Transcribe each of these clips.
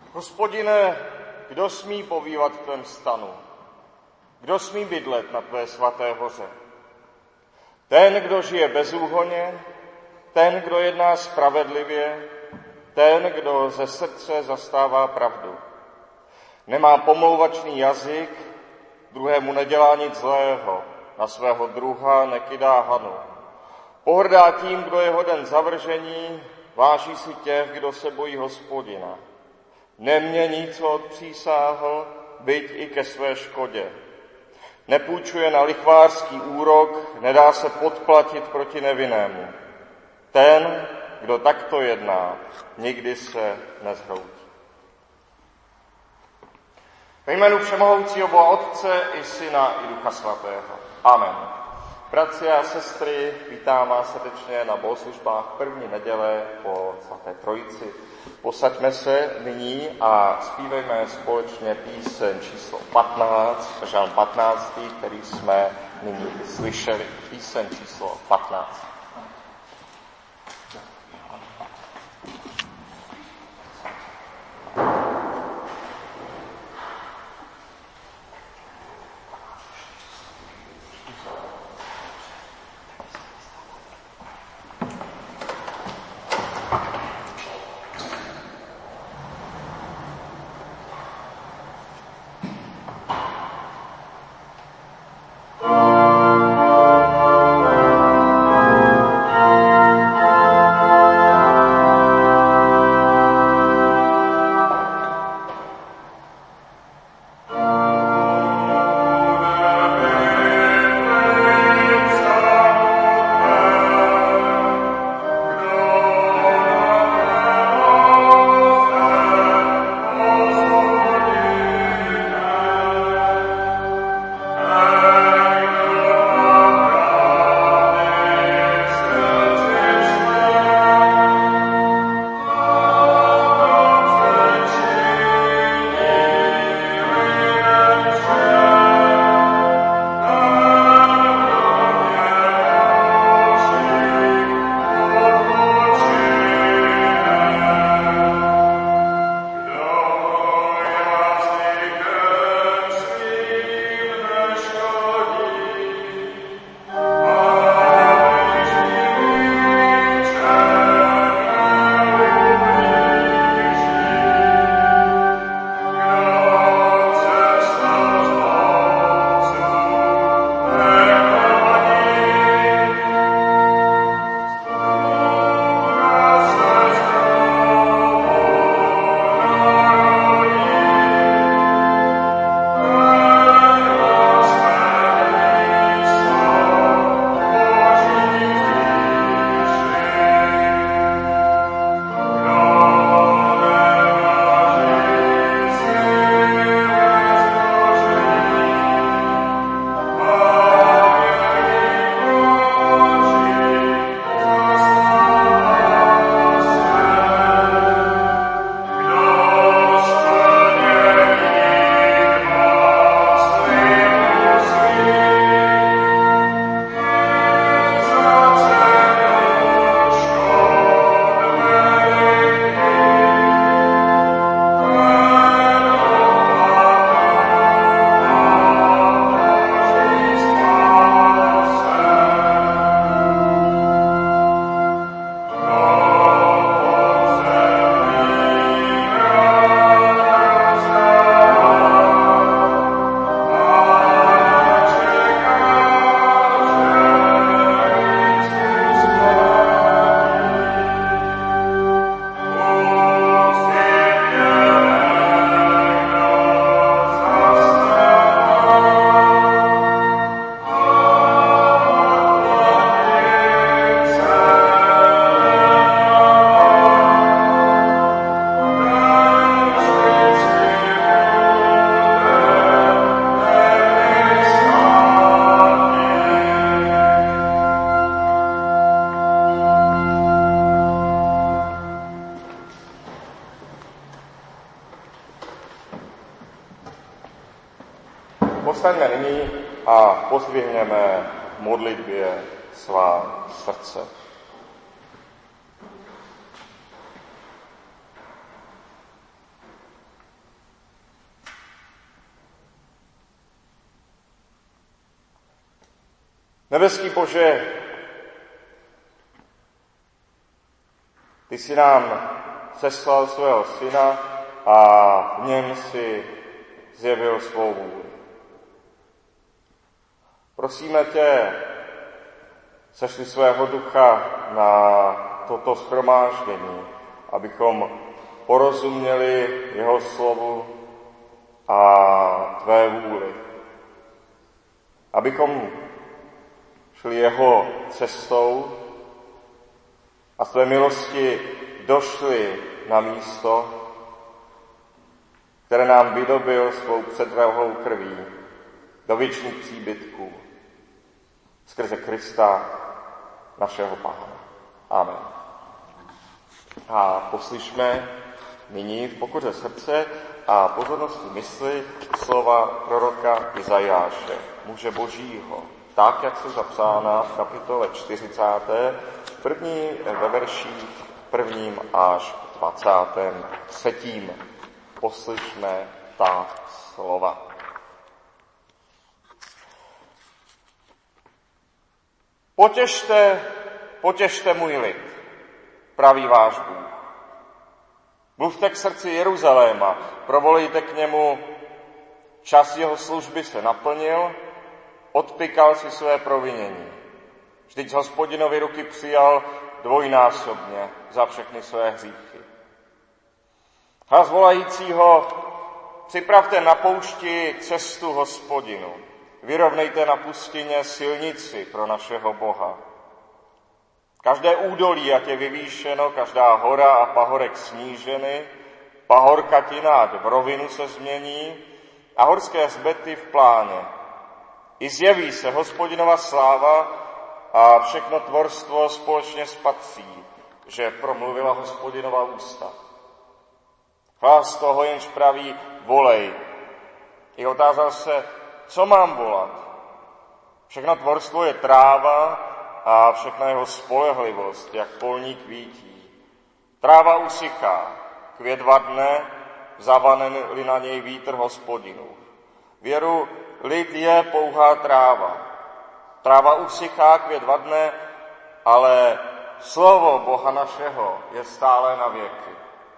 Hospodine, kdo smí pobývat v tvém stanu? Kdo smí bydlet na tvé svaté hoře? Ten, kdo žije bezúhonně, ten, kdo jedná spravedlivě, ten, kdo ze srdce zastává pravdu. Nemá pomlouvačný jazyk, druhému nedělá nic zlého, na svého druha nekydá hanu. Pohrdá tím, kdo je hoden zavržení, váží si těch, kdo se bojí Hospodina. Nemění, co odpřísáhl, byť i ke své škodě. Nepůjčuje na lichvářský úrok, nedá se podplatit proti nevinnému. Ten, kdo takto jedná, nikdy se nezhroutí. Ve jménu Všemohoucího Boha Otce i Syna i Ducha Svatého. Amen. Bratři a sestry, vítám vás srdečně na bohoslužbách první neděle po svaté Trojici. Posaďme se nyní a zpívejme společně píseň číslo 15, žalm 15, který jsme nyní slyšeli. Píseň číslo 15. Povstaňme nyní a pozdvihněme v modlitbě svá srdce. Nebeský Bože, ty jsi nám seslal svého syna a v něm si zjevil svou vůli. Prosíme tě, sešli svého ducha na toto shromáždění, abychom porozuměli jeho slovu a tvé vůli. Abychom šli jeho cestou a z tvé milosti došli na místo, které nám vydobil svou předvrahou krví do věčných příbytků skrze Krista, našeho Pána. Amen. A poslyšme nyní v pokoře srdce a pozornosti mysli slova proroka Izajáše, muže Božího, tak, jak jsou zapsána v kapitole 40, ve verších 1. až 23. Poslyšme ta slova. Potěšte můj lid, praví váš Bůh. Mluvte k srdci Jeruzaléma, provolejte k němu, čas jeho služby se naplnil, odpykal si své provinění. Vždyť z Hospodinovy ruky přijal dvojnásobně za všechny své hříchy. Hlas volajícího, připravte na poušti cestu Hospodinu, vyrovnejte na pustině silnici pro našeho Boha. Každé údolí, ať je vyvýšeno, každá hora a pahorek sníženy, pahorkatina ať v rovinu se změní a horské hřbety v pláně. I zjeví se Hospodinova sláva a všechno tvorstvo společně spatří, že promluvila Hospodinova ústa. Hlas toho, jenž praví, volej. I otázal se, co mám volat? Všechno tvorstvo je tráva a všechna jeho spolehlivost, jak polní kvítí. Tráva usychá, květ vadne, zavane-li na něj vítr Hospodinův. Věru, lid je pouhá tráva. Tráva usychá, květ vadne, ale slovo Boha našeho je stále na věky.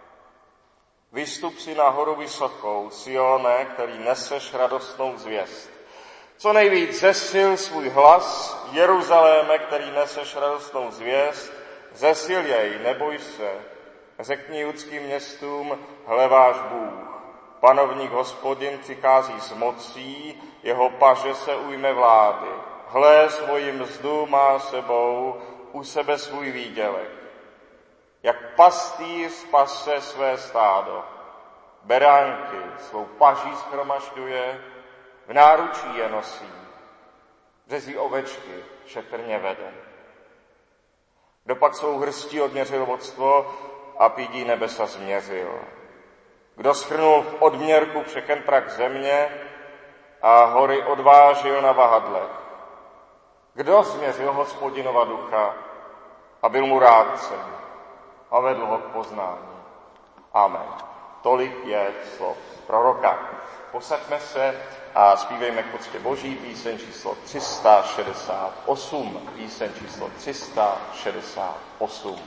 Vystup si na horu vysokou, Sione, který neseš radostnou zvěst. Co nejvíc zesil svůj hlas, Jeruzaléme, který neseš radostnou zvěst, zesil jej, neboj se. Řekni judským městům, hle váš Bůh. Panovník Hospodin přichází s mocí, jeho paže se ujme vlády. Hle, svoji mzdu má sebou, u sebe svůj výdělek. Jak pastýř pase své stádo. Beránky svou paží shromažďuje, v náručí je nosí. Březí ovečky šetrně vede. Kdo pak svou hrstí odměřil vodstvo a pídí nebesa změřil. Kdo shrnul v odměrku všechen prach země a hory odvážil na vahadlech. Kdo změřil Hospodinova ducha a byl mu rádcem a vedl ho k poznání. Amen. Tolik je slov proroka. Posaďme se a zpívejme k poctě Boží píseň číslo 368. Píseň číslo 368.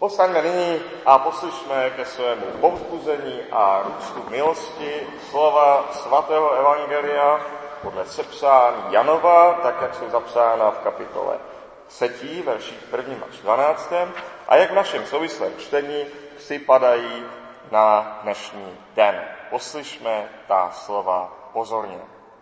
Povstaňme nyní a poslyšme ke svému povzbuzení a růstu milosti slova svatého evangelia podle sepsání Janova, tak jak jsou zapsána v kapitole 3, verších 1. až 12. a jak v našem souvislém čtení připadají na dnešní den. Poslyšme ta slova pozorně.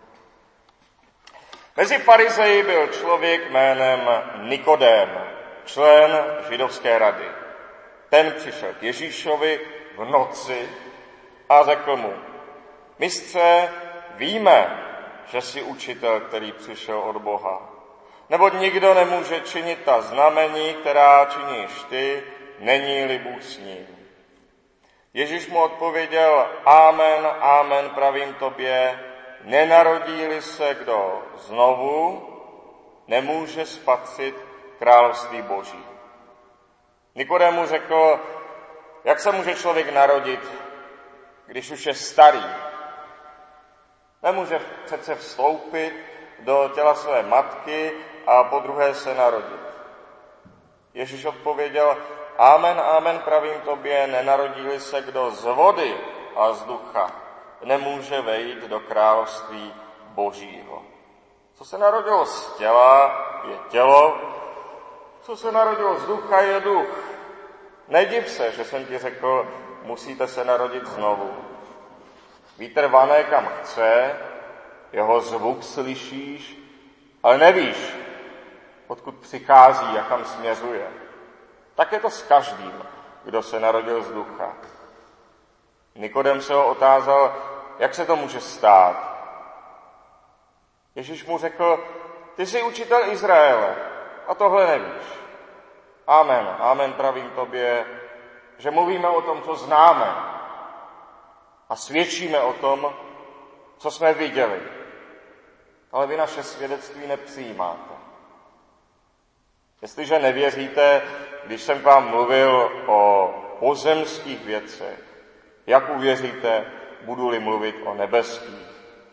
Mezi farizeji byl člověk jménem Nikodém, člen židovské rady. Ten přišel k Ježíšovi v noci a řekl mu: Mistře, víme, že jsi učitel, který přišel od Boha. Neboť nikdo nemůže činit ta znamení, která činíš ty, není-li Bůh s ním. Ježíš mu odpověděl: Amen, amen, pravím tobě, nenarodí-li se kdo znovu, nemůže spatřit království Boží. Nikodém mu řekl: Jak se může člověk narodit, když už je starý? Nemůže přece vstoupit do těla své matky a podruhé se narodit. Ježíš odpověděl: Amen, amen, pravím tobě, nenarodí-li se kdo z vody a z ducha, nemůže vejít do království Božího. Co se narodilo z těla, je tělo, co se narodilo z ducha, je duch. Nediv se, že jsem ti řekl, musíte se narodit znovu. Vítr vane kam chce, jeho zvuk slyšíš, ale nevíš, odkud přichází a kam směřuje. Tak je to s každým, kdo se narodil z ducha. Nikodem se ho otázal, jak se to může stát. Ježíš mu řekl: Ty jsi učitel Izraele a tohle nevíš. Amen, amen, pravím tobě, že mluvíme o tom, co známe a svědčíme o tom, co jsme viděli. Ale vy naše svědectví nepřijímáte. Jestliže nevěříte, když jsem k vám mluvil o pozemských věcech, jak uvěříte, budu-li mluvit o nebeských?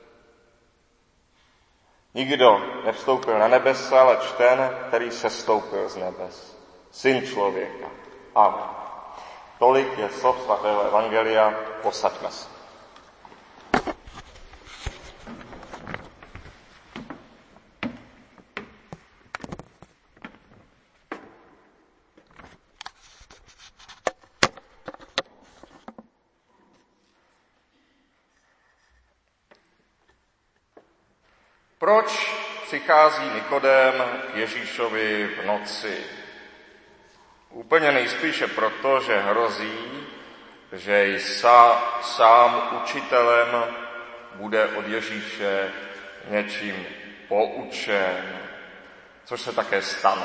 Nikdo nevstoupil na nebesa, ale ten, který sestoupil z nebes. Syn člověka. Amen. Tolik je slov svatého evangelia. Posaďme se. Proč přichází Nikodém k Ježíšovi v noci? Úplně nejspíše proto, že hrozí, že sám učitelem bude od Ježíše něčím poučen, což se také stane.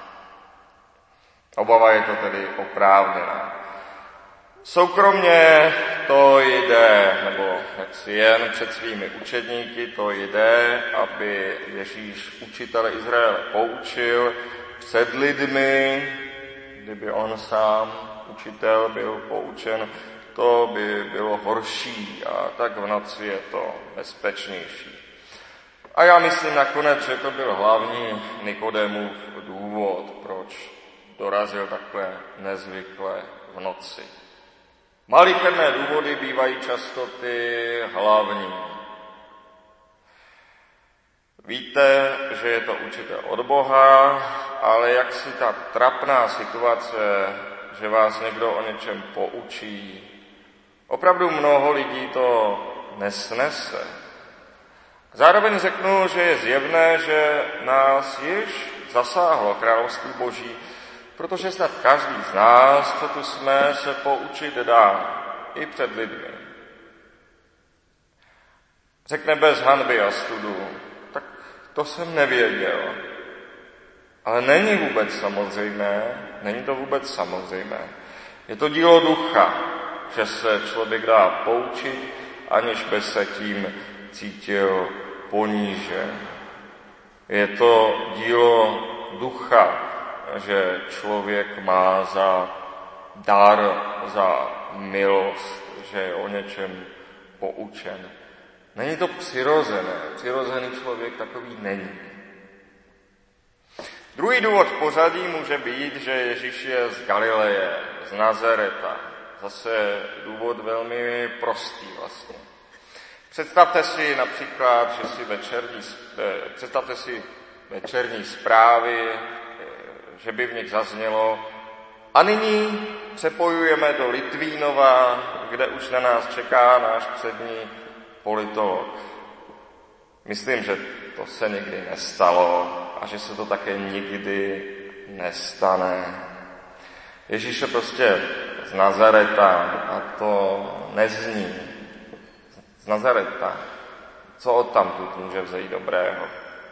Obava je to tedy oprávněná. Soukromně to jde, nebo jaksi jen před svými učedníky to jde, aby Ježíš učitele Izraele poučil před lidmi. Kdyby on sám, učitel, byl poučen, to by bylo horší a tak v noci je to bezpečnější. A já myslím nakonec, že to byl hlavní Nikodémův důvod, proč dorazil takhle nezvykle v noci. Malicherné důvody bývají často ty hlavní. Víte, že je to učitel od Boha, ale jak si ta trapná situace, že vás někdo o něčem poučí, opravdu mnoho lidí to nesnese. Zároveň řeknu, že je zjevné, že nás již zasáhlo království Boží, protože snad každý z nás, co tu jsme, se poučit dá i před lidmi. Řekne bez hanby a studu: Tak to jsem nevěděl. Ale není to vůbec samozřejmé. Je to dílo ducha, že se člověk dá poučit, aniž by se tím cítil ponížen. Je to dílo ducha, že člověk má za dar, za milost, že je o něčem poučen. Není to přirozené. Přirozený člověk takový není. Druhý důvod v pořadí může být, že Ježíš je z Galileje, z Nazareta. Zase důvod velmi prostý vlastně. Představte si například, představte si večerní zprávy, že by v nich zaznělo: a nyní přepojujeme do Litvínova, kde už na nás čeká náš přední politolog. Myslím, že to se nikdy nestalo a že se to také nikdy nestane. Ježíš je prostě z Nazareta a to nezní. Z Nazareta. Co odtamtud může vzejít dobrého?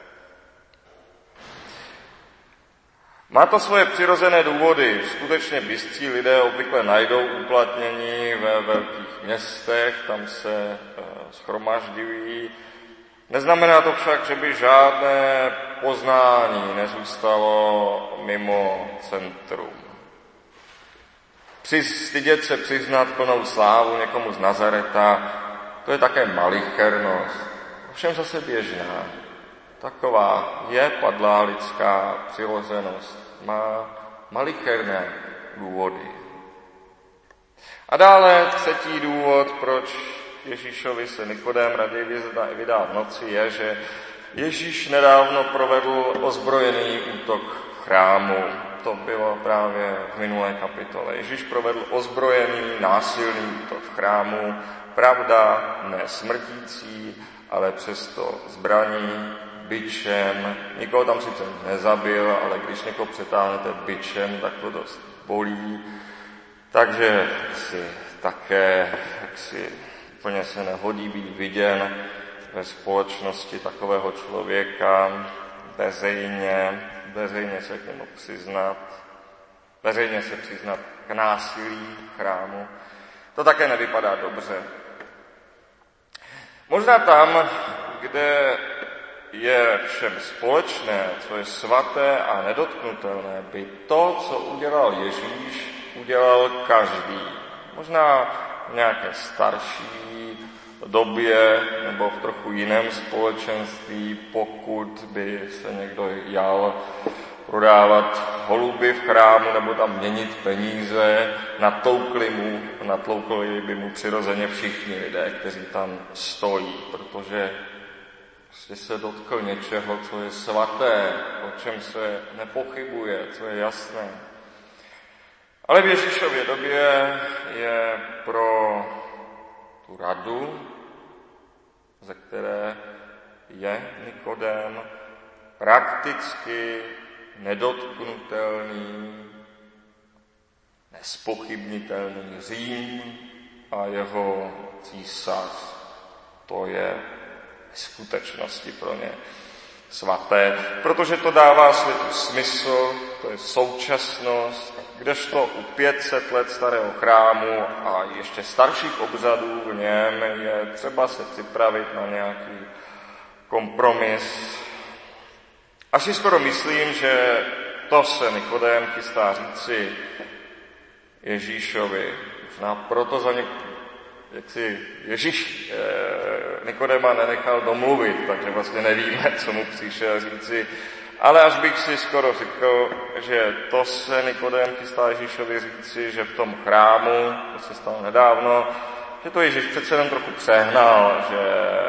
Má to svoje přirozené důvody. Skutečně bystří lidé obvykle najdou uplatnění ve velkých městech, tam se shromažďují. Neznamená to však, že by žádné poznání nezůstalo mimo centrum. Stydět se přiznat plnou slávu někomu z Nazareta, to je také malichernost, ovšem zase běžná. Taková je padlá lidská přirozenost, má malicherné důvody. A dále třetí důvod, proč Ježíšovi se Nikodém raději vydá v noci, je, že Ježíš nedávno provedl ozbrojený útok v chrámu. To bylo právě v minulé kapitole. Ježíš provedl ozbrojený, násilný útok v chrámu, pravda, ne smrtící, ale přesto zbraní, bičem. Nikoho tam sice nezabil, ale když někoho přetáhnete bičem, tak to dost bolí. Takže si také úplně se nehodí být viděn ve společnosti takového člověka, veřejně se k němu přiznat, veřejně se přiznat k násilí v chrámu. To také nevypadá dobře. Možná tam, kde je všem společné, co je svaté a nedotknutelné, by to, co udělal Ježíš, udělal každý. Možná v nějaké starší době nebo v trochu jiném společenství, pokud by se někdo jal prodávat holuby v chrámu nebo tam měnit peníze, natloukli by mu přirozeně všichni lidé, kteří tam stojí, protože se dotkl něčeho, co je svaté, o čem se nepochybuje, co je jasné. Ale v Ježíšově době je pro tu radu, ze které je Nikodém, prakticky nedotknutelný, nespochybnitelný Řím a jeho císař. To je v skutečnosti pro ně svaté, protože to dává světu smysl, to je současnost, kdežto u 500 let starého chrámu a ještě starších obřadů v něm je třeba se připravit na nějaký kompromis. Až si skoro myslím, že to se Nikodém chystá říci Ježíšovi. Možná proto jak si Ježíš Nikodéma nenechal domluvit, takže vlastně nevíme, co mu přišel říci. Ale až bych si skoro řekl, že to se Nikodém chystá Ježíšovi říci, že v tom chrámu, to se stalo nedávno, že to Ježíš přece jen trochu přehnal, že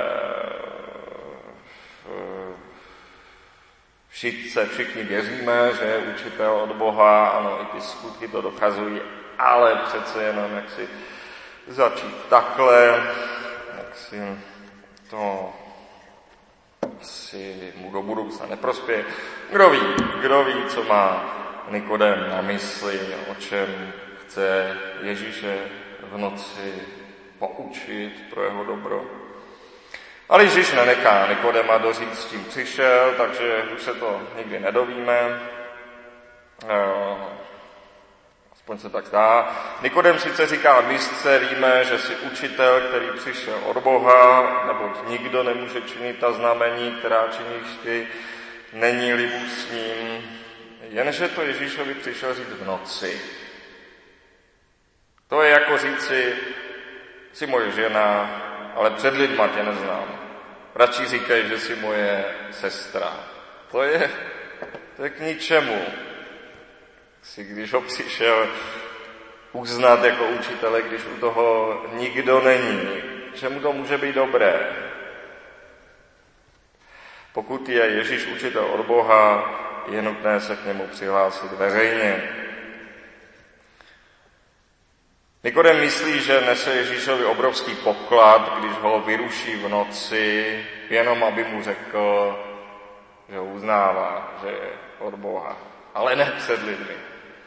všichni věříme, že je učitel od Boha, ano, i ty skutky to dokazují, ale přece jenom jak si začít takhle, jak si to asi mu do budoucna neprospěje. Kdo ví, co má Nikodém na mysli, o čem chce Ježíše v noci poučit pro jeho dobro. Ale Ježíš nenechá Nikodema doříct, s tím přišel, takže už se to nikdy nedovíme. Aspoň se tak zdá. Nikodem sice říká mistře, víme, že jsi učitel, který přišel od Boha, neboť nikdo nemůže činit ta znamení, která činíš ty, není-li Bůh s ním. Jenže to Ježíšovi přišel říct v noci. To je jako říci, jsi moje žena, ale před lidma tě neznám. Radši říkej, že jsi moje sestra. To je To je k ničemu. Když ho přišel uznat jako učitele, když u toho nikdo není, čemu to může být dobré? Pokud je Ježíš učitel od Boha, je nutné se k němu přihlásit veřejně. Nikodem myslí, že nese Ježíšovi obrovský poklad, když ho vyruší v noci, jenom aby mu řekl, že ho uznává, že je od Boha, ale ne před lidmi.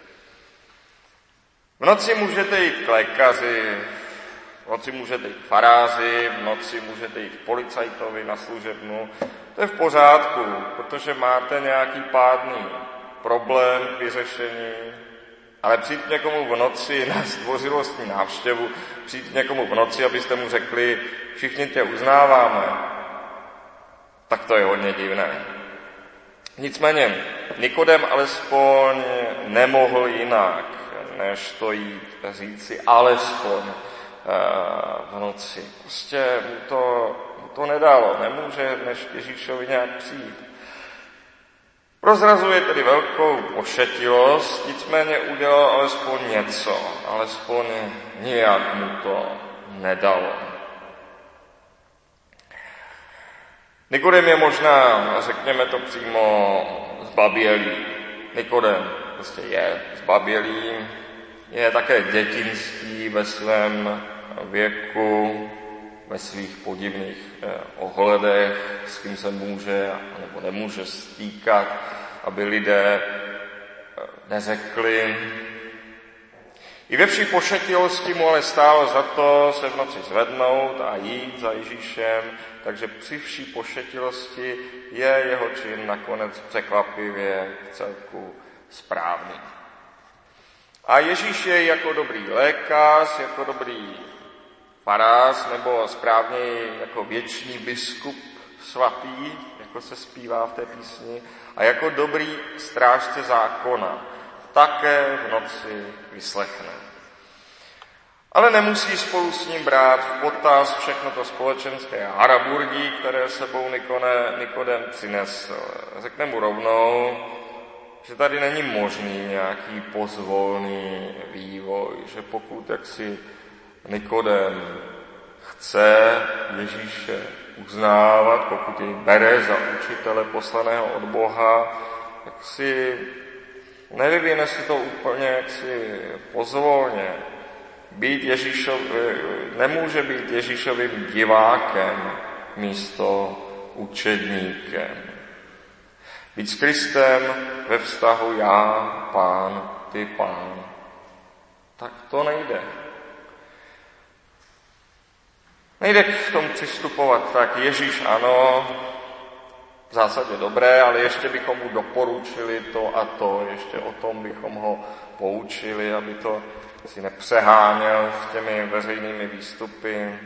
V noci můžete jít k lékaři, v noci můžete jít k faráři, v noci můžete jít k policajtovi na služebnu. To je v pořádku, protože máte nějaký pádný problém k vyřešení, ale přijít někomu v noci na zdvořilostní návštěvu, přijít někomu v noci, abyste mu řekli, všichni tě uznáváme, tak to je hodně divné. Nicméně Nikodem alespoň nemohl jinak, než to jít říci alespoň v noci. Prostě mu to nedalo, nemůže než Ježíšovi nějak přijít. Prozrazuje tedy velkou pošetilost, nicméně udělal alespoň něco, alespoň nijak mu to nedalo. Nikodem je možná, řekněme to přímo, zbabělý. Nikodem prostě je zbabělý, je také dětinský ve svém věku, ve svých podivných ohledech, s kým se může nebo nemůže stýkat, aby lidé neřekli. I ve vší pošetilosti mu ale stálo za to se v noci zvednout a jít za Ježíšem, takže při vší pošetilosti je jeho čin nakonec překvapivě celku správný. A Ježíš je jako dobrý lékař, jako dobrý farář, nebo správně jako věčný biskup svatý, jako se zpívá v té písni, a jako dobrý strážce zákona také v noci vyslechne. Ale nemusí spolu s ním brát v potaz všechno to společenské haraburdí, které sebou Nikodem přinesl. Řekne mu rovnou, že tady není možný nějaký pozvolný vývoj, že pokud jaksi Nikodem chce Ježíše uznávat, pokud jej bere za učitele poslaného od Boha, tak si nevyvine si to úplně jaksi pozvolně. Nemůže být Ježíšovým divákem místo učedníkem. Být s Kristem ve vztahu já, Pán, ty Pán. Tak to nejde. Nejde k tomu přistupovat tak, Ježíš ano, v zásadě dobré, ale ještě bychom mu doporučili to a to, ještě o tom bychom ho poučili, aby to si nepřeháněl s těmi veřejnými výstupy.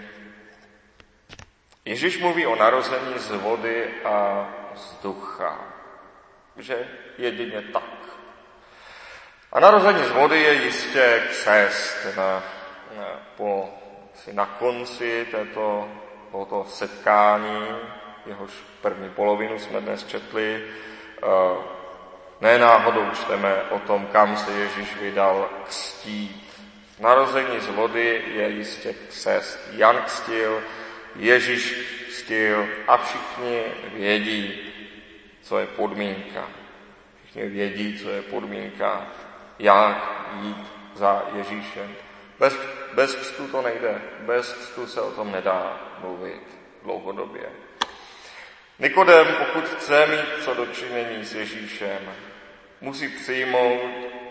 Ježíš mluví o narození z vody a z ducha, že jedině tak. A narození z vody je jistě křest. Na konci tohoto setkání, jehož první polovinu jsme dnes četli, nenáhodou čteme o tom, kam se Ježíš vydal křtít. Narození z vody je jistě křest. Jan křtil, Ježíš křtil a všichni vědí, co je podmínka. Všichni vědí, co je podmínka, jak jít za Ježíšem. Bez křtu to nejde, bez křtu se o tom nedá mluvit dlouhodobě. Nikodem, pokud chce mít co dočinění s Ježíšem, musí přijmout,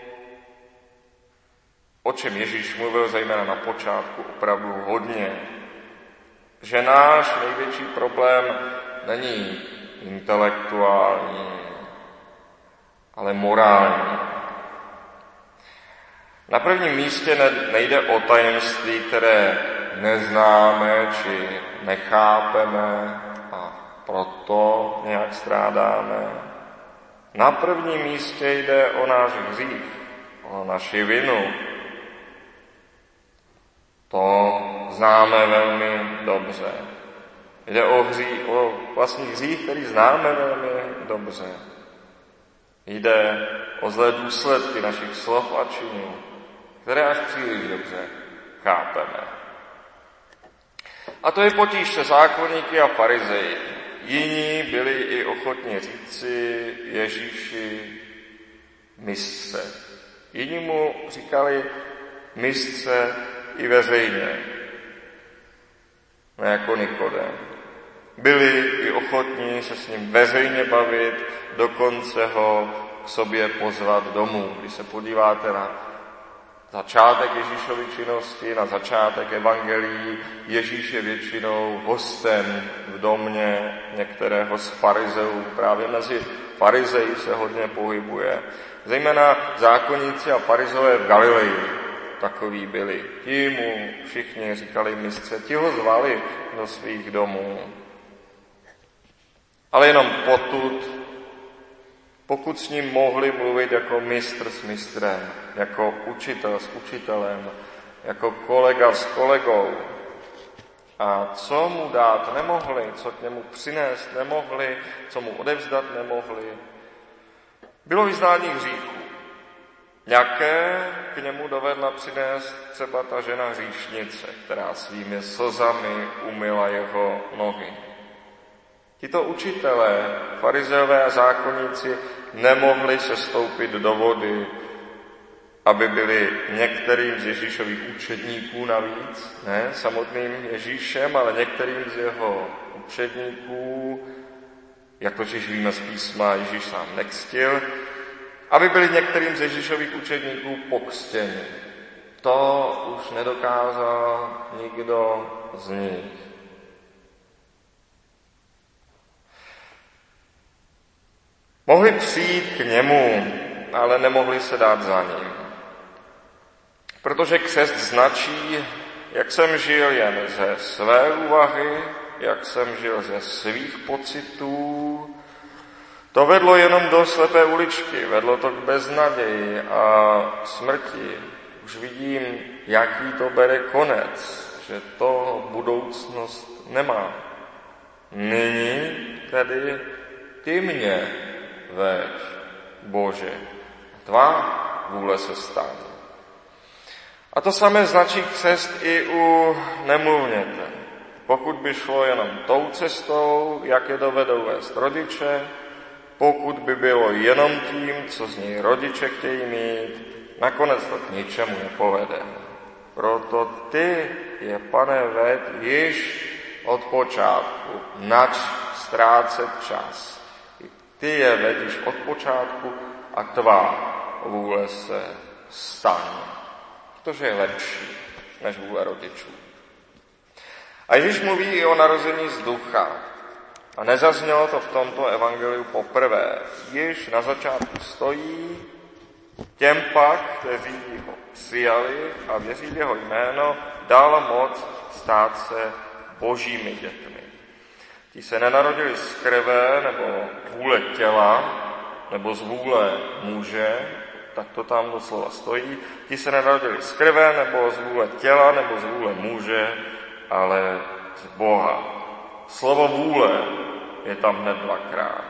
o čem Ježíš mluvil zejména na počátku opravdu hodně, že náš největší problém není intelektuální, ale morální. Na prvním místě nejde o tajemství, které neznáme či nechápeme a proto nějak strádáme. Na prvním místě jde o náš hřích, o naši vinu. To známe velmi dobře. Jde o vlastní hřích, který známe velmi dobře. Jde o zlé důsledky našich slov a činů, které až příliš dobře chápeme. A to je potíž se zákonníky a farizeji. Jiní byli i ochotni říci Ježíši mistře. Jiní mu říkali mistře i veřejně, ne jako Nikodem. Byli i ochotní se s ním veřejně bavit, dokonce ho k sobě pozvat domů. Když se podíváte na začátek Ježíšovy činnosti, na začátek evangelií, Ježíš je většinou hostem v domě některého z farizeů. Právě mezi farizeji se hodně pohybuje. Zejména zákonníci a farizové v Galileji takoví byli. Ti mu všichni říkali mistře, ti ho zvali do svých domů. Ale jenom potud, pokud s ním mohli mluvit jako mistr s mistrem, jako učitel s učitelem, jako kolega s kolegou. A co mu dát nemohli, co k němu přinést nemohli, co mu odevzdat nemohli, bylo vyznání hříchů. Jaké k němu dovedla přinést třeba ta žena hříšnice, která svými slzami umyla jeho nohy. Tito učitelé, farizeové a zákonníci nemohli se stoupit do vody, aby byli některým z Ježíšových učedníků navíc, ne samotným Ježíšem, ale některým z jeho učedníků, jak totiž víme z písma, Ježíš sám nekřtil, aby byli některým z Ježíšových učedníků pokřtěni. To už nedokázal nikdo z nich. Mohli přijít k němu, ale nemohli se dát za ním. Protože křest značí, jak jsem žil jen ze své úvahy, jak jsem žil ze svých pocitů. To vedlo jenom do slepé uličky, vedlo to k beznaději a smrti. Už vidím, jaký to bere konec, že to budoucnost nemá. Nyní tedy ty mě veď, Bože, tvá vůle se stane. A to samé značí křest i u nemluvněte. Pokud by šlo jenom tou cestou, jak je dovedou vést rodiče, pokud by bylo jenom tím, co z něj rodiče chtějí mít, nakonec to k ničemu nepovede. Proto ty je, Pane, ved již od počátku, nač ztrácet čas. Ty je ved již od počátku a tvá vůle se stane. Protože je lepší než vůle rodičů. A Ježíš mluví i o narození z ducha. A nezaznělo to v tomto evangeliu poprvé. Již na začátku stojí, těm pak, kteří ho přijali a věří v jeho jméno, dal moc stát se božími dětmi. Ti se nenarodili z krve nebo vůle těla, nebo z vůle muže, tak to tam doslova stojí. Ti se nenarodili z krve nebo z vůle těla, nebo z vůle muže, ale z Boha. Slovo vůle je tam hned dvakrát.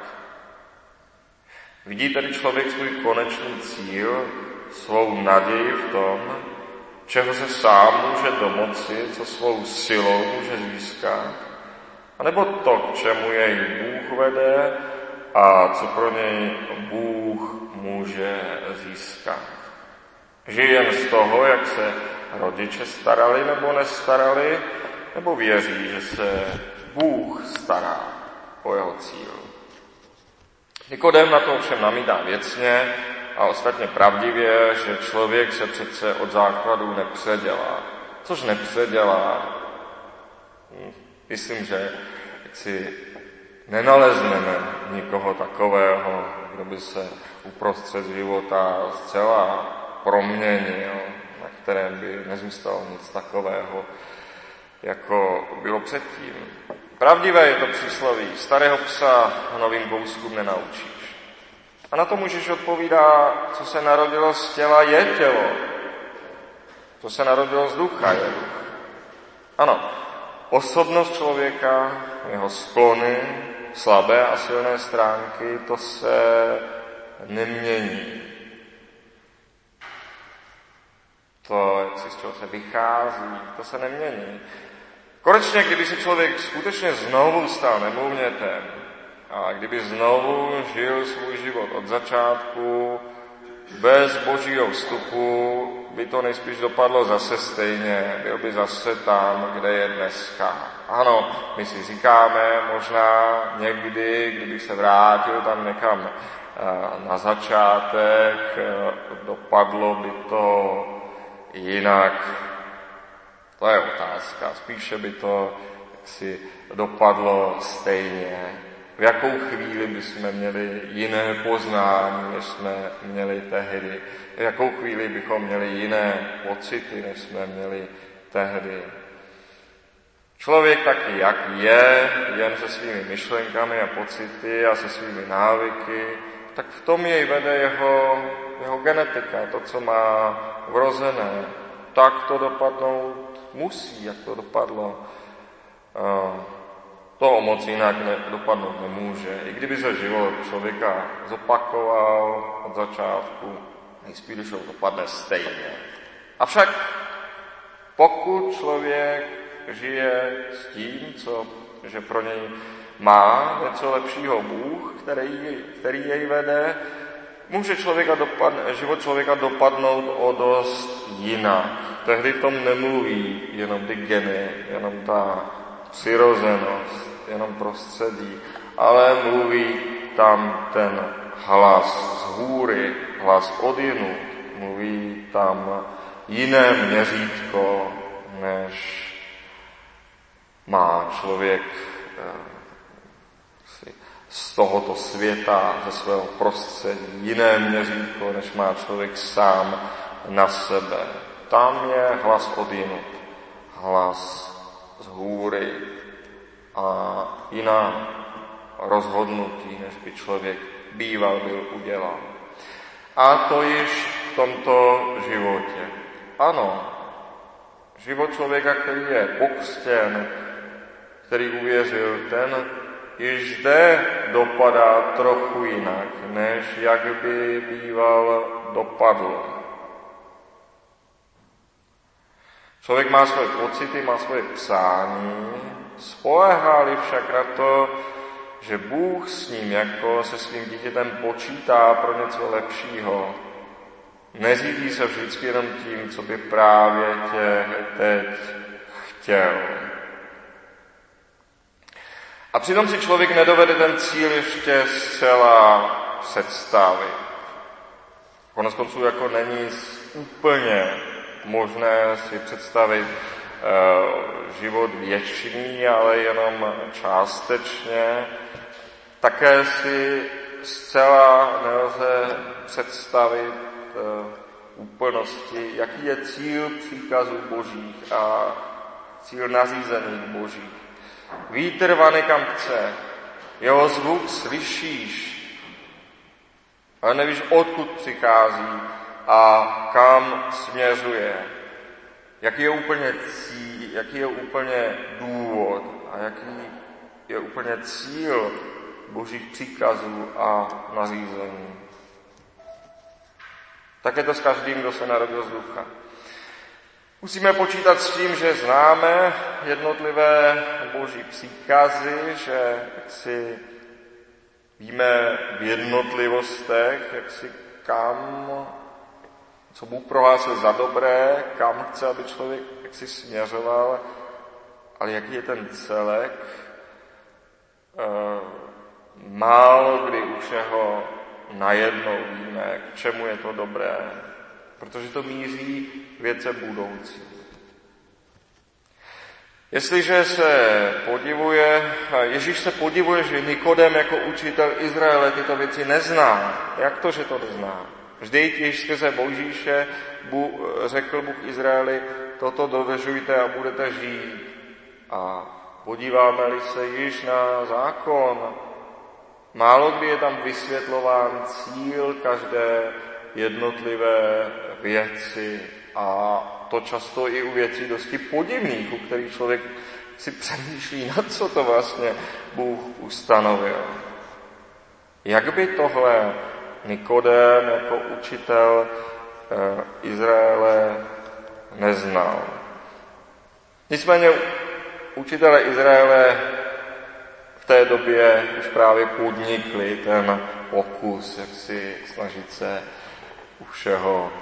Vidí tedy člověk svůj konečný cíl, svou naději v tom, čeho se sám může domoci, co svou silou může získat, anebo to, k čemu jej Bůh vede a co pro něj Bůh může získat. Žije jen z toho, jak se rodiče starali nebo nestarali, nebo věří, že se Bůh stará o jeho cíl. Nikodem na to ovšem namítá věcně a ostatně pravdivě, že člověk se přece od základu nepředělá. Což nepředělá, myslím, že si nenalezneme nikoho takového, kdo by se uprostřed života zcela proměnil, na kterém by nezůstalo nic takového, jako bylo předtím. Pravdivé je to přísloví, starého psa novým kouskům nenaučíš. A na to Můžeš odpovídá, co se narodilo z těla je tělo, co se narodilo z ducha je duch. Ano, osobnost člověka, jeho sklony, slabé a silné stránky, to se nemění. To, jak si z čeho se vychází, to se nemění. Konečně, kdyby se člověk skutečně znovu stal nemluvnětem a kdyby znovu žil svůj život od začátku, bez Božího vstupu, by to nejspíš dopadlo zase stejně, byl by zase tam, kde je dneska. Ano, my si říkáme, možná někdy, kdybych se vrátil tam někam na začátek, dopadlo by to jinak. To je otázka. Spíše by to jaksi dopadlo stejně. V jakou chvíli bychom měli jiné poznání, než jsme měli tehdy. V jakou chvíli bychom měli jiné pocity, než jsme měli tehdy. Člověk taky, jak je, jen se svými myšlenkami a pocity a se svými návyky, tak v tom jej vede jeho genetika, to, co má vrozené. Tak to dopadnout musí, jak to dopadlo. To o moc jinak dopadnout nemůže. I kdyby se život člověka zopakoval od začátku, nejspíš to dopadne stejně. Avšak pokud člověk žije s tím, že pro něj má něco lepšího Bůh, který jej vede, může život člověka dopadnout o dost jinak. Tehdy v tom nemluví jenom ty geny, jenom ta přirozenost, jenom prostředí, ale mluví tam ten hlas z hůry, hlas odjinud, mluví tam jiné měřítko, než má člověk z tohoto světa, ze svého prostředí, jiné měřítko, než má člověk sám na sebe. Tam je hlas odjinud, hlas z hůry a jiná rozhodnutí, než by člověk býval byl udělal. A to již v tomto životě. Ano, život člověka, který je pokřtěn, který uvěřil, ten již zde dopadá trochu jinak, než jak by býval dopadl. Člověk má svoje pocity, má svoje přání, spoléhá-li však na to, že Bůh s ním jako se svým dítětem počítá pro něco lepšího. Neřídí se vždycky jenom tím, co by právě teď chtěl. A přitom si člověk nedovede ten cíl ještě zcela představit. Koneckonců jako není úplně možné si představit život věčný, ale jenom částečně. Také si zcela nelze představit úplnosti, jaký je cíl příkazů božích a cíl nařízení božích. Vítr vane kam chce, jeho zvuk slyšíš, ale nevíš, odkud přichází a kam směřuje. Jaký je úplně cíl, jaký je úplně důvod a jaký je úplně cíl božích příkazů a nařízení. Tak je to s každým, kdo se narodil z ducha. Musíme počítat s tím, že známe jednotlivé boží příkazy, že si víme v jednotlivostech, co Bůh prohlásil za dobré, kam chce, aby člověk si směřoval, ale jaký je ten celek, málo kdy u všeho najednou víme, k čemu je to dobré, protože to míří věce budoucí. Jestliže Ježíš se podivuje, že Nikodem jako učitel Izraele tyto věci nezná. Jak to, že to nezná? Vždyť již skrze Mojžíše řekl Bůh Izraeli, toto dodržujte a budete žít. A podíváme-li se již na zákon, málo kdy je tam vysvětlován cíl každé jednotlivé věci a to často i u věcí dosti podivných, u kterých člověk si přemýšlí, na co to vlastně Bůh ustanovil. Jak by tohle Nikodém jako učitel Izraele neznal. Nicméně učitelé Izraele v té době už právě podnikli ten pokus, jak si snažit se u všeho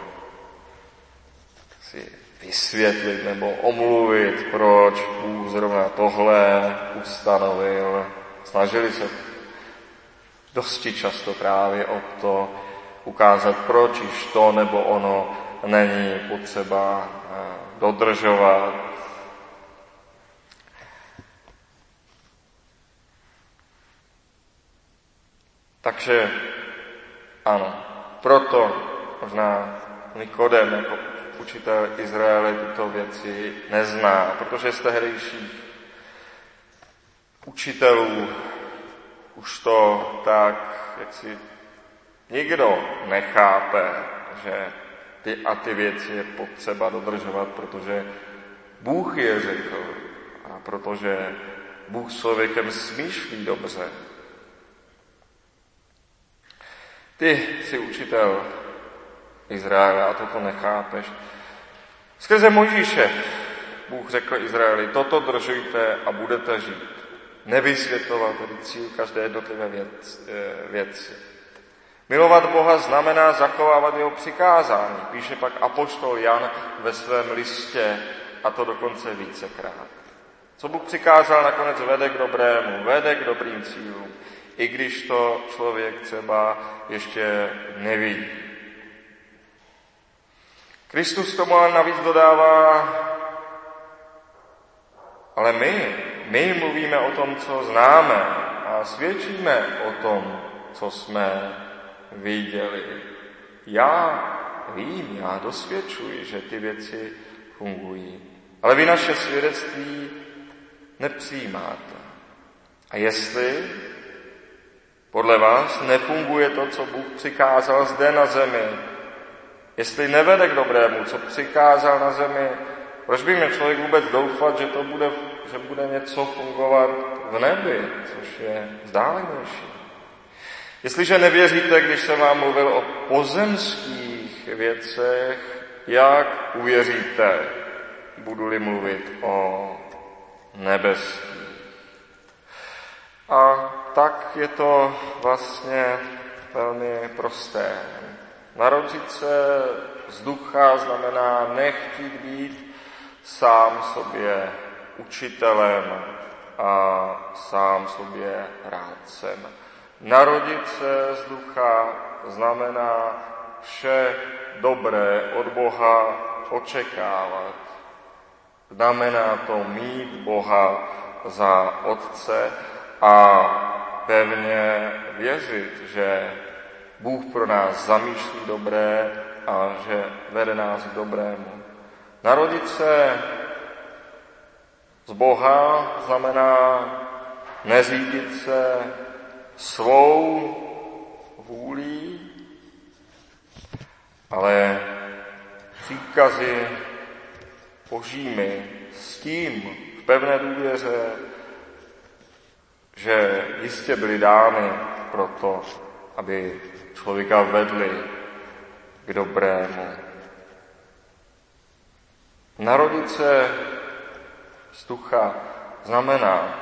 si vysvětlit nebo omluvit, proč Bůh zrovna tohle ustanovil. Snažili se dosti často právě o to ukázat, proč již to nebo ono není potřeba dodržovat. Takže ano, proto možná Nikodem jako učitel Izraele tyto věci nezná, protože z tehdejších učitelů už to tak, jak si nikdo nechápe, že ty a ty věci je potřeba dodržovat, protože Bůh je řekl a protože Bůh s člověkem smýšlí dobře. Ty jsi učitel Izraele a toto nechápeš. Skrze Mojžíše Bůh řekl Izraeli, toto držujte a budete žít. Nevysvětlovat tedy cíl každé jednotlivé věci. Milovat Boha znamená zachovávat jeho přikázání, píše pak apoštol Jan ve svém listě, a to dokonce vícekrát. Co Bůh přikázal, nakonec vede k dobrému, vede k dobrým cílům, i když to člověk třeba ještě nevidí. Kristus tomu ale navíc dodává, ale my mluvíme o tom, co známe a svědčíme o tom, co jsme viděli. Já vím, já dosvědčuji, že ty věci fungují. Ale vy naše svědectví nepřijímáte. A jestli podle vás nefunguje to, co Bůh přikázal zde na zemi, jestli nevede k dobrému, co přikázal na zemi, proč by měl člověk vůbec doufat, že bude něco fungovat v nebi, což je vzdálenější? Jestliže nevěříte, když jsem vám mluvil o pozemských věcech, jak uvěříte, budu-li mluvit o nebeských? A tak je to vlastně velmi prosté. Narodit se z ducha znamená nechtít být sám sobě učitelem a sám sobě rádcem. Narodit se z ducha znamená vše dobré od Boha očekávat. Znamená to mít Boha za Otce a pevně věřit, že Bůh pro nás zamýšlí dobré a že vede nás k dobrému. Narodit se z Boha znamená neřídit se svou vůlí, ale příkazy Božími s tím v pevné důvěře, že jistě byly dány proto, aby člověka vedli k dobrému. Narodit se z ducha znamená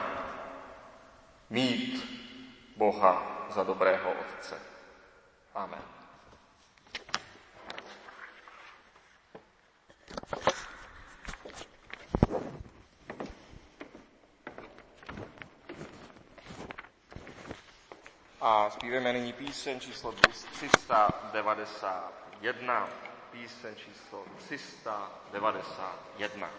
mít Boha za dobrého Otce. Amen. A zpíváme nyní píseň číslo 391. Píseň číslo 391.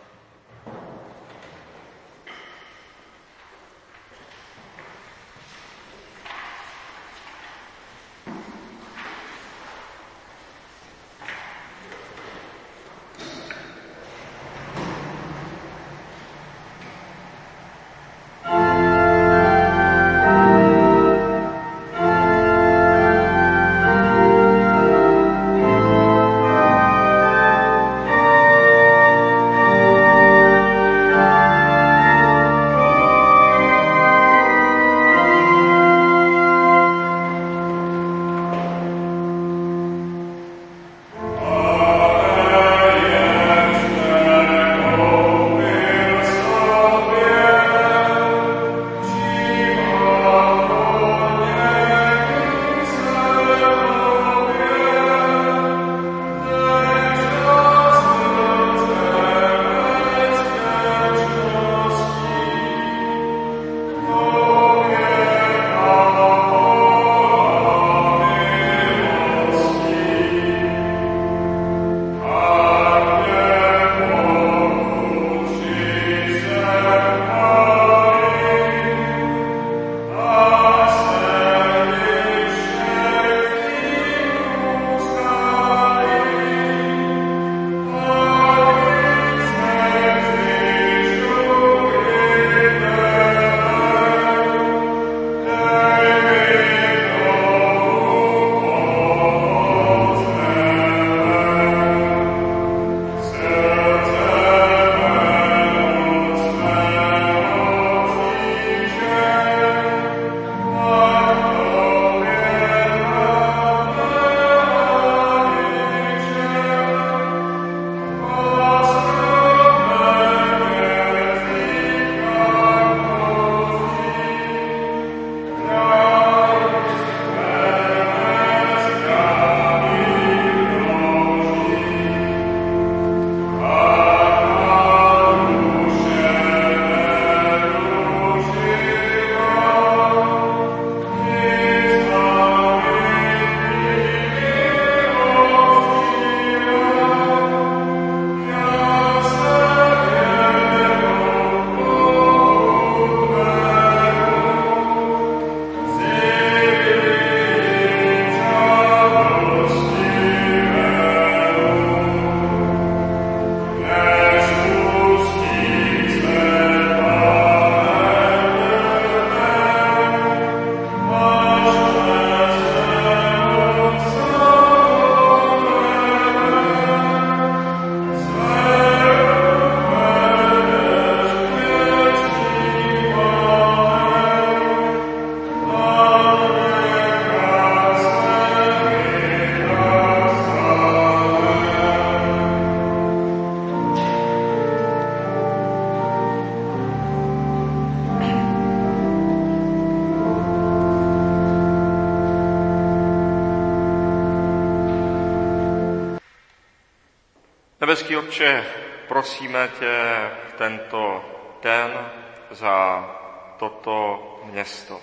Nebeský Otče, prosíme tě tento den za toto město,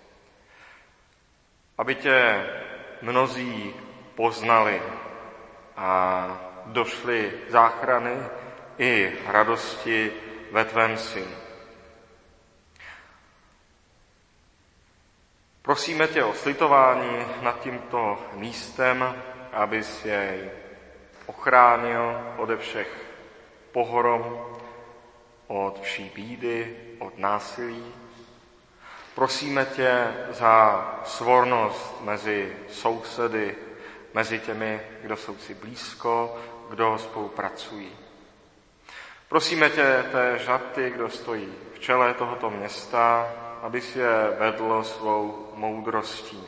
aby tě mnozí poznali a došli záchrany i radosti ve tvém Synu. Prosíme tě o slitování nad tímto místem, abys jej ochránil ode všech pohrom, od vší bídy, od násilí. Prosíme tě za svornost mezi sousedy, mezi těmi, kdo jsou si blízko, kdo spolupracují. Prosíme tě též za ty, kdo stojí v čele tohoto města, abys je vedl svou moudrostí.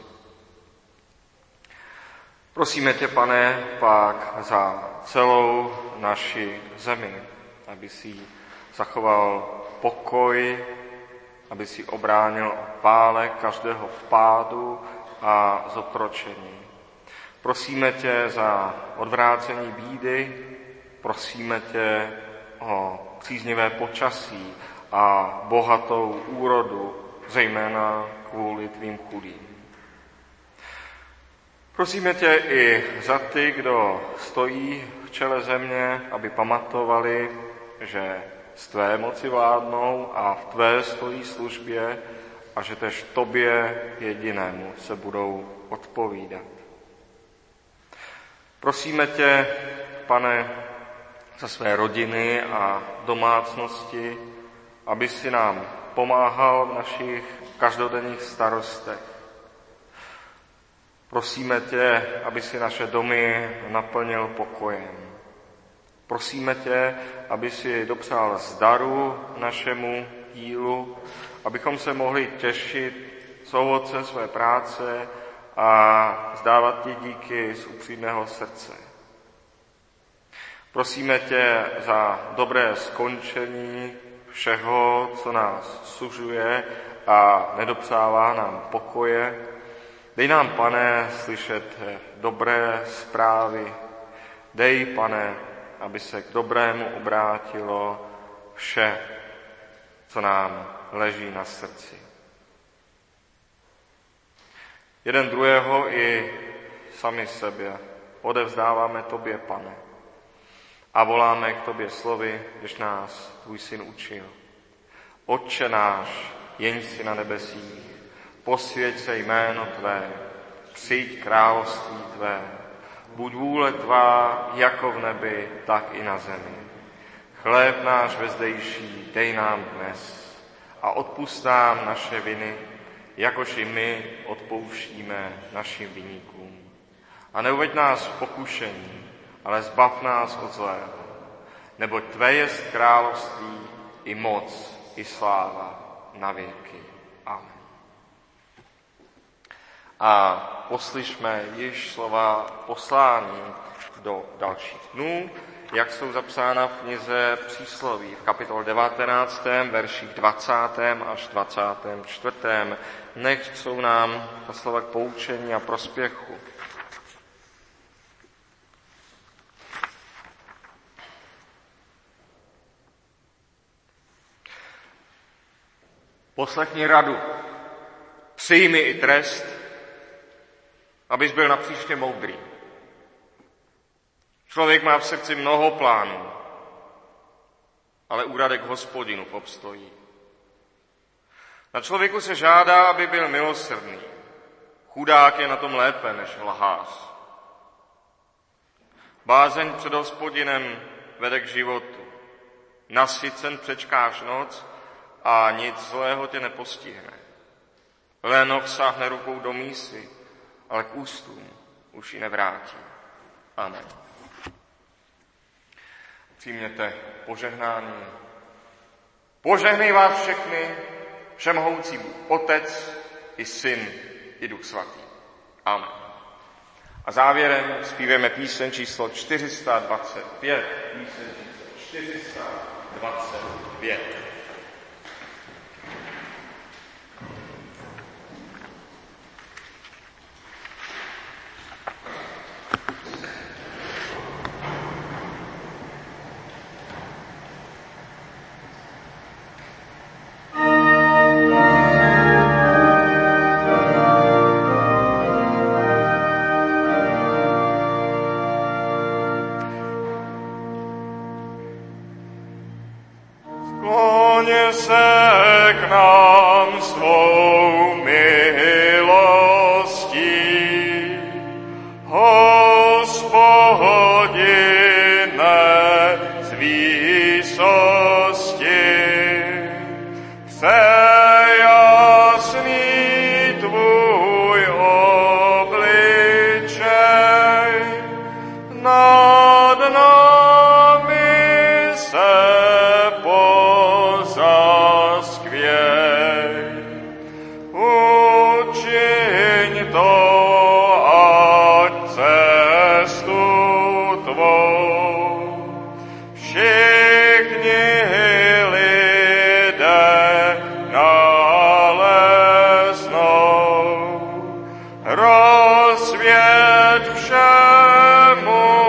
Prosíme tě, Pane, pak za celou naši zemi, aby si zachoval pokoj, aby si obránil od válek každého vpádu a zotročení. Prosíme tě za odvrácení bídy, prosíme tě o příznivé počasí a bohatou úrodu, zejména kvůli tvým chudým. Prosíme tě i za ty, kdo stojí v čele země, aby pamatovali, že z tvé moci vládnou a v tvé stojí službě a že tež tobě jedinému se budou odpovídat. Prosíme tě, Pane, za své rodiny a domácnosti, aby si nám pomáhal v našich každodenních starostech. Prosíme tě, aby si naše domy naplnil pokojem. Prosíme tě, aby si dopřál zdaru našemu dílu, abychom se mohli těšit z ovoce své práce a vzdávat ti díky z upřímného srdce. Prosíme tě za dobré skončení všeho, co nás sužuje a nedopřává nám pokoje. Dej nám, Pane, slyšet dobré zprávy. Dej, Pane, aby se k dobrému obrátilo vše, co nám leží na srdci. Jeden druhého i sami sebe odevzdáváme tobě, Pane, a voláme k tobě slovy, když nás tvůj Syn učil. Otče náš, jenž jsi na nebesích, posvěť se jméno tvé, přijď království tvé, buď vůle tvá jako v nebi, tak i na zemi. Chléb náš vezdejší dej nám dnes a odpusť nám naše viny, jakož i my odpouštíme našim viníkům. A neuveď nás v pokušení, ale zbav nás od zlého, neboť tvé jest království i moc, i sláva na věky. Amen. A poslyšme již slova poslání do dalších dnů, jak jsou zapsána v knize Přísloví v kapitole 19, verších 20. až 24. Nechť jsou nám ta slova k poučení a prospěchu. Poslechni radu, přijmi i trest, abys byl napříště moudrý. Člověk má v srdci mnoho plánů, ale úradek Hospodinův obstojí. Na člověku se žádá, aby byl milosrdný. Chudák je na tom lépe než lhář. Bázeň před Hospodinem vede k životu. Nasycen přečkáš noc a nic zlého tě nepostihne. Lénoch sáhne rukou do mísy, ale k ústům už ji nevrátí. Amen. Přijměte požehnání. Požehnej vás všechny, všemohoucí Bůh Otec i Syn i Duch Svatý. Amen. A závěrem zpíváme píseň číslo 425. Píseň číslo 425. Hospodine, z výsosti, jasný tvůj obličej, nad nami se pozaskvěj. Učiň to, ať cestu tvou všichni lidé naleznou. Rozsvěť všemu